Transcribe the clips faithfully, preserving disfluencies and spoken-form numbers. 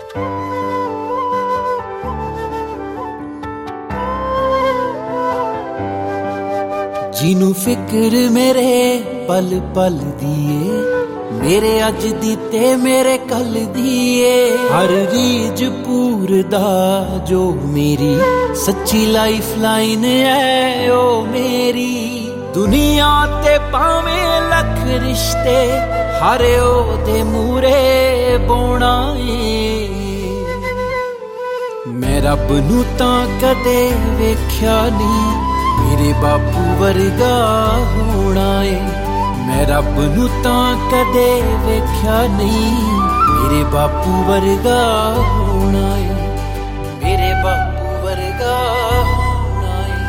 जिनू फिक्र मेरे पल पल दिए, मेरे अज दी ते मेरे कल दिए। हर रीज पूरदा जो मेरी सच्ची लाइफ लाइन है ओ मेरी। दुनिया ते पावें लख रिश्ते, हर ओ दे मूरे बोना है। मैं रब नू तां कदे वेख्या नहीं, मेरे बापू वर्गा होना है। मैं रब नू तां कदे वेख्या नहीं, मेरे बापू वर्गा होना है। मेरे बापू वर्गा होना है।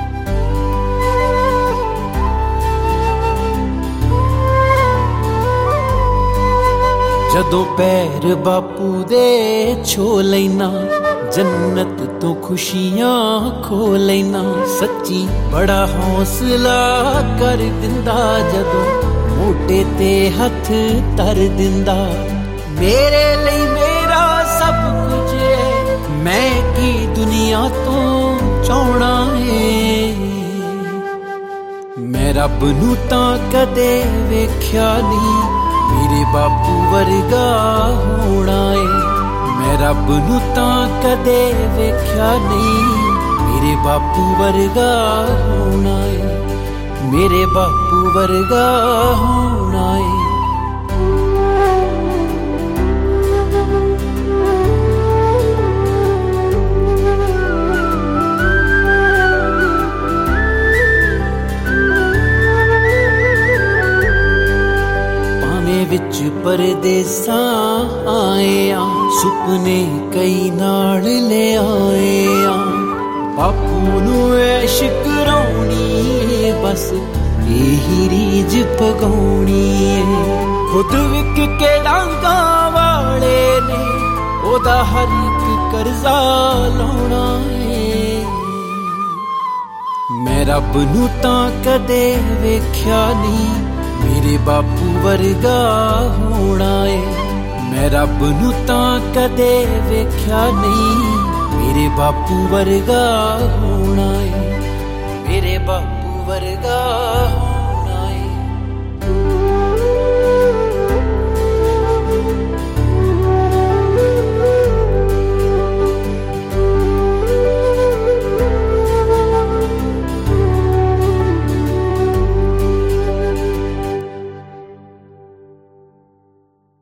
जदों पैर बापू दे छो लैना, जन्नत तो खुशियां खो लेना। सच्ची बड़ा हौसला कर दिंदा, जदों मोटे ते हथ तर दिंदा। मेरे लिए मेरा सब कुछ है, मैं की दुनिया तो चाहना है। मैं रब नू तां कदे वेख्या नहीं, मेरे बापू वर्गा होना है। मैं रब नू तां कदे वेख्या नहीं, मेरे बापू वर्गा होना है। मेरे बापू वर्गा होना है। भावें विच परदेसां आए आ, सुपने कई नाल ले आए आ। बापू नू ऐश कराउणी, बस यही रीज पगाउणी है। खुद विक के डांगा वाले ने ओदा हर एक करजा लाउणा है। मैं रब नू तां कदे वेख्या नहीं, मेरे बापू वर्गा होना है। मैं रब नू तां कदे वेख्या नहीं, मेरे बापू वर्गा होना है। मेरे बापू वर्गा